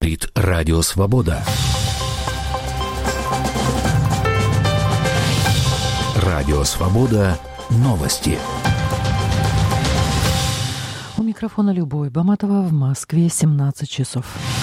Говорит Радио Свобода. Радио Свобода. Новости. У микрофона Любовь Баматова, в Москве 17 часов.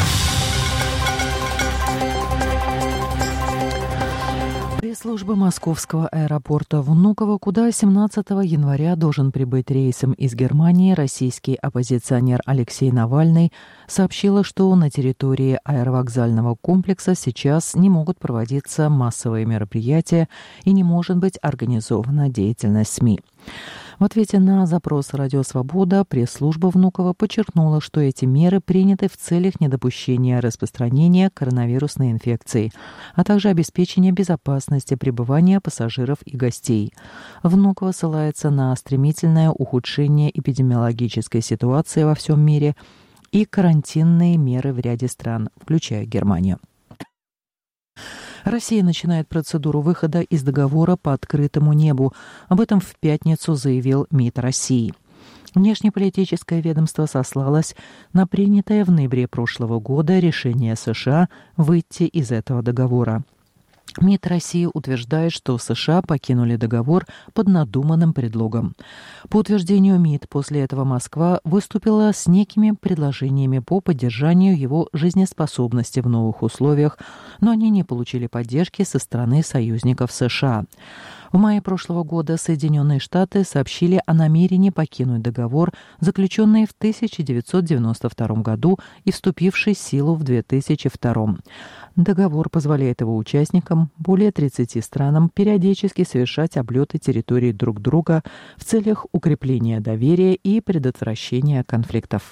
Пресс-служба московского аэропорта Внуково, куда 17 января должен прибыть рейсом из Германии российский оппозиционер Алексей Навальный, сообщила, что на территории аэровокзального комплекса сейчас не могут проводиться массовые мероприятия и не может быть организована деятельность СМИ. В ответе на запрос «Радио Свобода» пресс-служба Внуково подчеркнула, что эти меры приняты в целях недопущения распространения коронавирусной инфекции, а также обеспечения безопасности пребывания пассажиров и гостей. Внуково ссылается на стремительное ухудшение эпидемиологической ситуации во всем мире и карантинные меры в ряде стран, включая Германию. Россия начинает процедуру выхода из договора по открытому небу. Об этом в пятницу заявил МИД России. Внешнеполитическое ведомство сослалось на принятое в ноябре прошлого года решение США выйти из этого договора. МИД России утверждает, что США покинули договор под надуманным предлогом. По утверждению МИД, после этого Москва выступила с некими предложениями по поддержанию его жизнеспособности в новых условиях, но они не получили поддержки со стороны союзников США. В мае прошлого года Соединенные Штаты сообщили о намерении покинуть договор, заключенный в 1992 году и вступивший в силу в 2002. Договор позволяет его участникам, более 30 странам, периодически совершать облеты территорий друг друга в целях укрепления доверия и предотвращения конфликтов.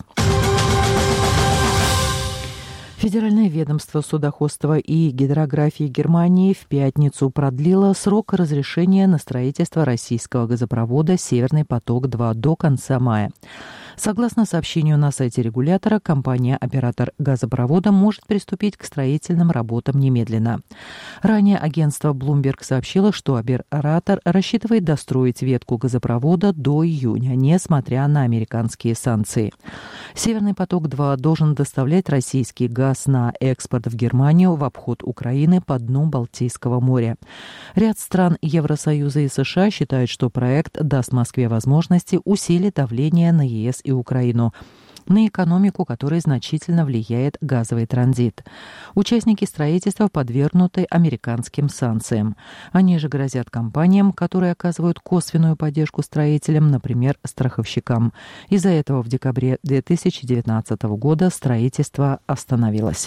Федеральное ведомство судоходства и гидрографии Германии в пятницу продлило срок разрешения на строительство российского газопровода «Северный поток-2» до конца мая. Согласно сообщению на сайте регулятора, компания-оператор газопровода может приступить к строительным работам немедленно. Ранее агентство Bloomberg сообщило, что оператор рассчитывает достроить ветку газопровода до июня, несмотря на американские санкции. «Северный поток-2» должен доставлять российский газ на экспорт в Германию в обход Украины по дну Балтийского моря. Ряд стран Евросоюза и США считают, что проект даст Москве возможности усилить давление на ЕС и Украину, на экономику которой значительно влияет газовый транзит. Участники строительства подвергнуты американским санкциям. Они же грозят компаниям, которые оказывают косвенную поддержку строителям, например, страховщикам. Из-за этого в декабре 2019 года строительство остановилось.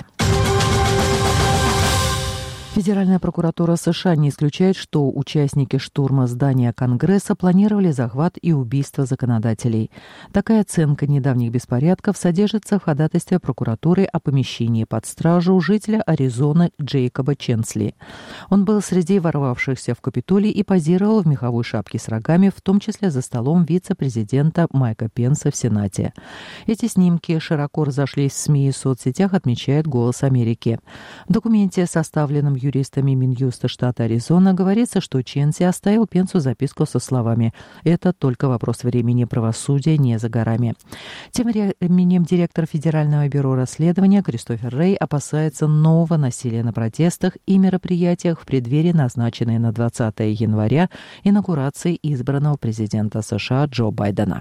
Федеральная прокуратура США не исключает, что участники штурма здания Конгресса планировали захват и убийство законодателей. Такая оценка недавних беспорядков содержится в ходатайстве прокуратуры о помещении под стражу жителя Аризоны Джейкоба Ченсли. Он был среди ворвавшихся в Капитолий и позировал в меховой шапке с рогами, в том числе за столом вице-президента Майка Пенса в Сенате. Эти снимки широко разошлись в СМИ и соцсетях, отмечает «Голос Америки». В документе, составленном юристами Минюста штата Аризона, говорится, что Ченси оставил Пенсу записку со словами «Это только вопрос времени, правосудия не за горами». Тем временем директор Федерального бюро расследования Кристофер Рэй опасается нового насилия на протестах и мероприятиях в преддверии назначенной на 20 января инаугурации избранного президента США Джо Байдена.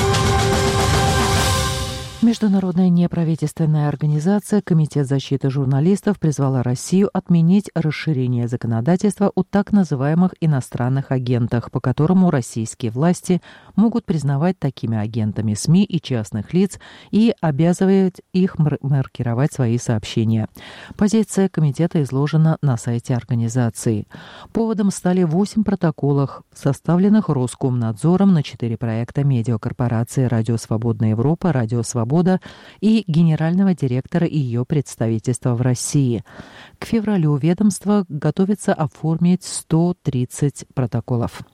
Международная неправительственная организация «Комитет защиты журналистов» призвала Россию отменить расширение законодательства о так называемых иностранных агентах, по которому российские власти могут признавать такими агентами СМИ и частных лиц и обязывать их маркировать свои сообщения. Позиция комитета изложена на сайте организации. Поводом стали 8 протоколов, составленных Роскомнадзором на 4 проекта медиакорпорации «Радио Свободная Европа», «Радио Свобода» и генерального директора ее представительства в России. К февралю ведомство готовится оформить 130 протоколов.